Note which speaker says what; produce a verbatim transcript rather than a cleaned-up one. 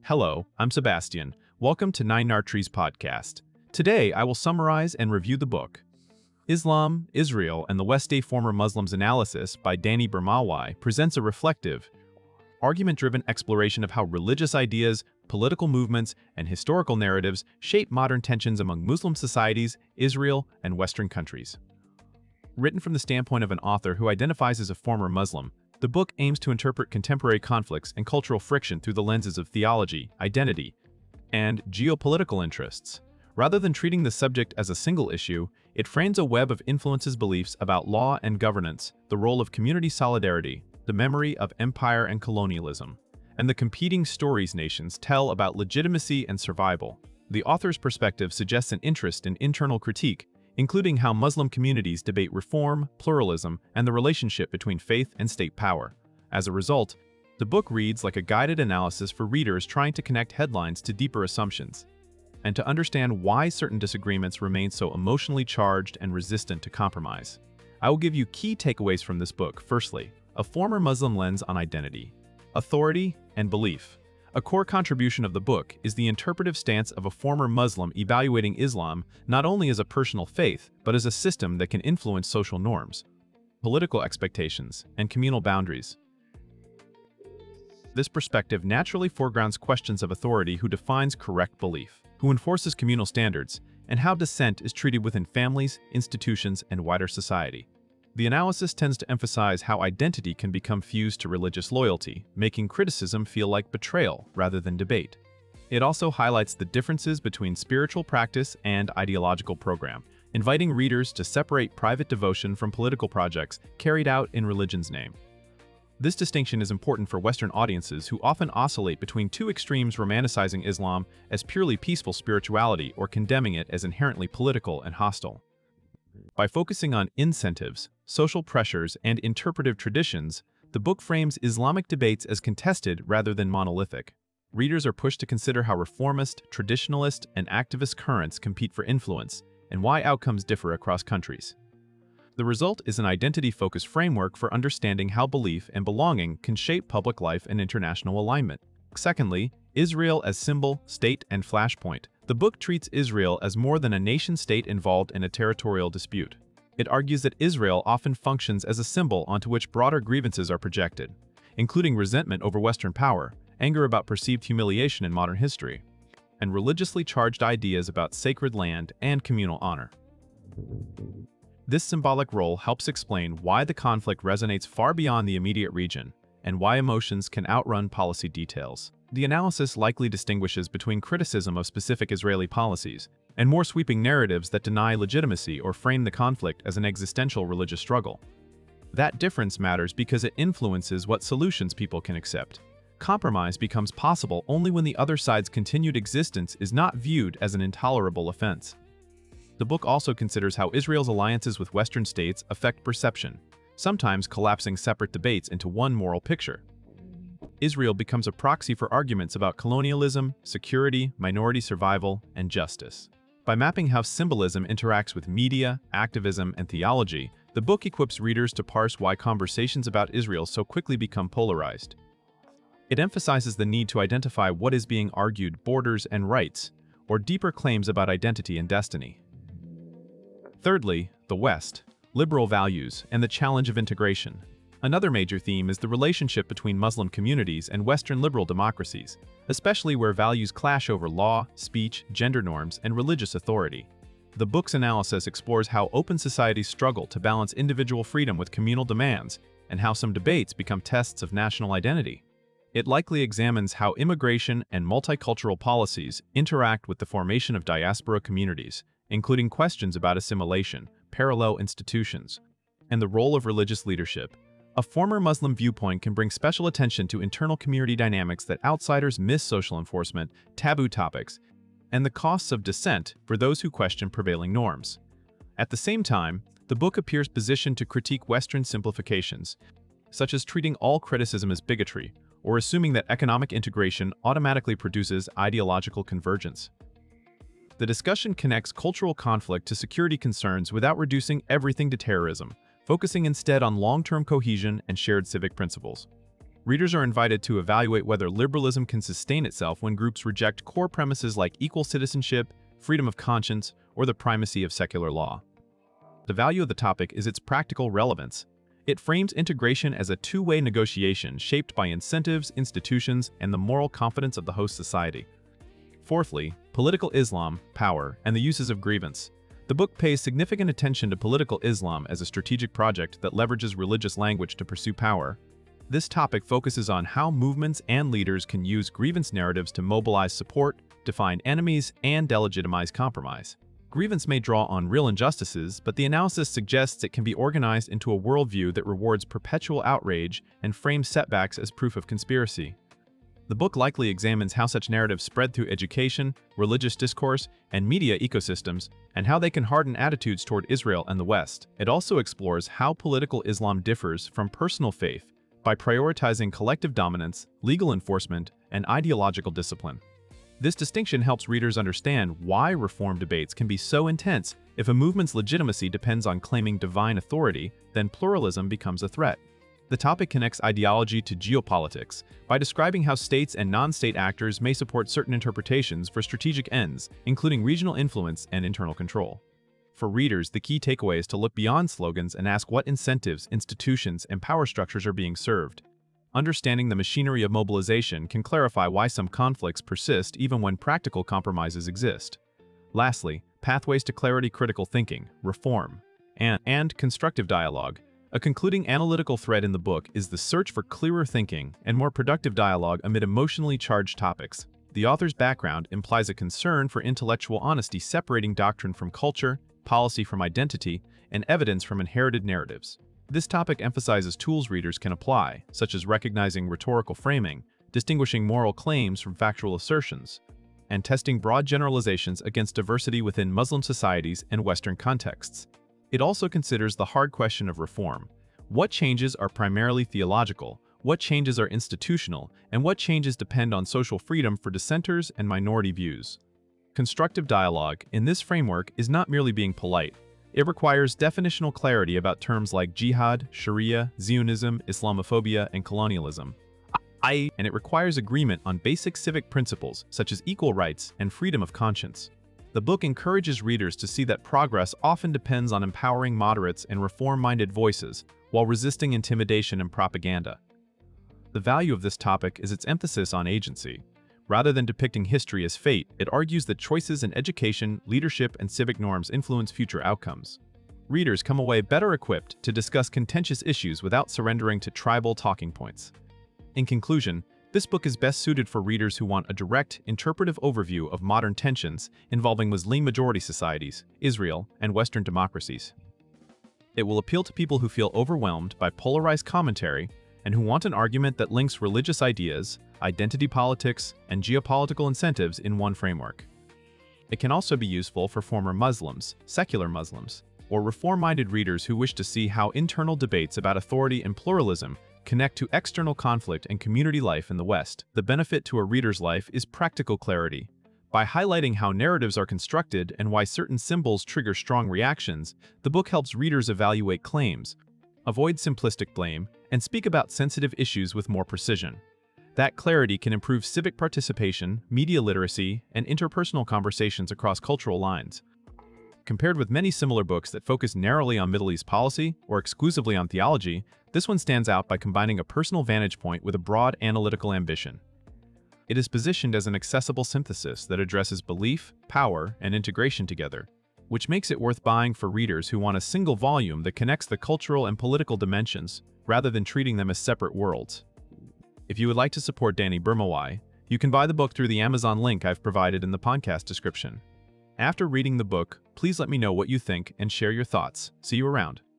Speaker 1: Hello, I'm Sebastian. Welcome to Nine Nartrees podcast. Today, I will summarize and review the book, Islam, Israel, and the West Day Former Muslims Analysis by Danny Bermawai presents a reflective, argument-driven exploration of how religious ideas, political movements, and historical narratives shape modern tensions among Muslim societies, Israel, and Western countries. Written from the standpoint of an author who identifies as a former Muslim, the book aims to interpret contemporary conflicts and cultural friction through the lenses of theology, identity, and geopolitical interests. Rather than treating the subject as a single issue, it frames a web of influences beliefs about law and governance, the role of community solidarity, the memory of empire and colonialism, and the competing stories nations tell about legitimacy and survival. The author's perspective suggests an interest in internal critique, including how Muslim communities debate reform, pluralism, and the relationship between faith and state power. As a result, the book reads like a guided analysis for readers trying to connect headlines to deeper assumptions, and to understand why certain disagreements remain so emotionally charged and resistant to compromise. I will give you key takeaways from this book. Firstly, a former Muslim lens on identity, authority, and belief. A core contribution of the book is the interpretive stance of a former Muslim evaluating Islam not only as a personal faith, but as a system that can influence social norms, political expectations, and communal boundaries. This perspective naturally foregrounds questions of authority: who defines correct belief, who enforces communal standards, and how dissent is treated within families, institutions, and wider society. The analysis tends to emphasize how identity can become fused to religious loyalty, making criticism feel like betrayal rather than debate. It also highlights the differences between spiritual practice and ideological program, inviting readers to separate private devotion from political projects carried out in religion's name. This distinction is important for Western audiences who often oscillate between two extremes, romanticizing Islam as purely peaceful spirituality or condemning it as inherently political and hostile. By focusing on incentives, social pressures, and interpretive traditions, the book frames Islamic debates as contested rather than monolithic. Readers are pushed to consider how reformist, traditionalist, and activist currents compete for influence, and why outcomes differ across countries. The result is an identity-focused framework for understanding how belief and belonging can shape public life and international alignment. Secondly, Israel as symbol, state, and flashpoint. The book treats Israel as more than a nation-state involved in a territorial dispute. It argues that Israel often functions as a symbol onto which broader grievances are projected, including resentment over Western power, anger about perceived humiliation in modern history, and religiously charged ideas about sacred land and communal honor. This symbolic role helps explain why the conflict resonates far beyond the immediate region, and why emotions can outrun policy details. The analysis likely distinguishes between criticism of specific Israeli policies and more sweeping narratives that deny legitimacy or frame the conflict as an existential religious struggle. That difference matters because it influences what solutions people can accept. Compromise becomes possible only when the other side's continued existence is not viewed as an intolerable offense. The book also considers how Israel's alliances with Western states affect perception, sometimes collapsing separate debates into one moral picture. Israel becomes a proxy for arguments about colonialism, security, minority survival, and justice. By mapping how symbolism interacts with media, activism, and theology, the book equips readers to parse why conversations about Israel so quickly become polarized. It emphasizes the need to identify what is being argued: borders and rights, or deeper claims about identity and destiny. Thirdly, the West, liberal values, and the challenge of integration. Another major theme is the relationship between Muslim communities and Western liberal democracies, especially where values clash over law, speech, gender norms, and religious authority. The book's analysis explores how open societies struggle to balance individual freedom with communal demands, and how some debates become tests of national identity. It likely examines how immigration and multicultural policies interact with the formation of diaspora communities, including questions about assimilation, parallel institutions, and the role of religious leadership. A former Muslim viewpoint can bring special attention to internal community dynamics that outsiders miss: social enforcement, taboo topics, and the costs of dissent for those who question prevailing norms. At the same time, the book appears positioned to critique Western simplifications, such as treating all criticism as bigotry, or assuming that economic integration automatically produces ideological convergence. The discussion connects cultural conflict to security concerns without reducing everything to terrorism, focusing instead on long-term cohesion and shared civic principles. Readers are invited to evaluate whether liberalism can sustain itself when groups reject core premises like equal citizenship, freedom of conscience, or the primacy of secular law. The value of the topic is its practical relevance. It frames integration as a two-way negotiation shaped by incentives, institutions, and the moral confidence of the host society. Fourthly, political Islam, power, and the uses of grievance. The book pays significant attention to political Islam as a strategic project that leverages religious language to pursue power. This topic focuses on how movements and leaders can use grievance narratives to mobilize support, define enemies, and delegitimize compromise. Grievance may draw on real injustices, but the analysis suggests it can be organized into a worldview that rewards perpetual outrage and frames setbacks as proof of conspiracy. The book likely examines how such narratives spread through education, religious discourse, and media ecosystems, and how they can harden attitudes toward Israel and the West. It also explores how political Islam differs from personal faith by prioritizing collective dominance, legal enforcement, and ideological discipline. This distinction helps readers understand why reform debates can be so intense. If a movement's legitimacy depends on claiming divine authority, then pluralism becomes a threat. The topic connects ideology to geopolitics by describing how states and non-state actors may support certain interpretations for strategic ends, including regional influence and internal control. For readers, the key takeaway is to look beyond slogans and ask what incentives, institutions, and power structures are being served. Understanding the machinery of mobilization can clarify why some conflicts persist even when practical compromises exist. Lastly, pathways to clarity, critical thinking, reform, and, and constructive dialogue. A concluding analytical thread in the book is the search for clearer thinking and more productive dialogue amid emotionally charged topics. The author's background implies a concern for intellectual honesty, separating doctrine from culture, policy from identity, and evidence from inherited narratives. This topic emphasizes tools readers can apply, such as recognizing rhetorical framing, distinguishing moral claims from factual assertions, and testing broad generalizations against diversity within Muslim societies and Western contexts. It also considers the hard question of reform. What changes are primarily theological, what changes are institutional, and what changes depend on social freedom for dissenters and minority views. Constructive dialogue, in this framework, is not merely being polite. It requires definitional clarity about terms like jihad, Sharia, Zionism, Islamophobia, and colonialism. I, and it requires agreement on basic civic principles such as equal rights and freedom of conscience. The book encourages readers to see that progress often depends on empowering moderates and reform-minded voices while resisting intimidation and propaganda. The value of this topic is its emphasis on agency. Rather than depicting history as fate, it argues that choices in education, leadership, and civic norms influence future outcomes. Readers come away better equipped to discuss contentious issues without surrendering to tribal talking points. In conclusion, this book is best suited for readers who want a direct, interpretive overview of modern tensions involving Muslim-majority societies, Israel, and Western democracies. It will appeal to people who feel overwhelmed by polarized commentary and who want an argument that links religious ideas, identity politics, and geopolitical incentives in one framework. It can also be useful for former Muslims, secular Muslims, or reform-minded readers who wish to see how internal debates about authority and pluralism connect to external conflict and community life in the West. The benefit to a reader's life is practical clarity. By highlighting how narratives are constructed and why certain symbols trigger strong reactions, the book helps readers evaluate claims, avoid simplistic blame, and speak about sensitive issues with more precision. That clarity can improve civic participation, media literacy, and interpersonal conversations across cultural lines. Compared with many similar books that focus narrowly on Middle East policy or exclusively on theology, this one stands out by combining a personal vantage point with a broad analytical ambition. It is positioned as an accessible synthesis that addresses belief, power, and integration together, which makes it worth buying for readers who want a single volume that connects the cultural and political dimensions, rather than treating them as separate worlds. If you would like to support Danny Burmawai, you can buy the book through the Amazon link I've provided in the podcast description. After reading the book, please let me know what you think and share your thoughts. See you around.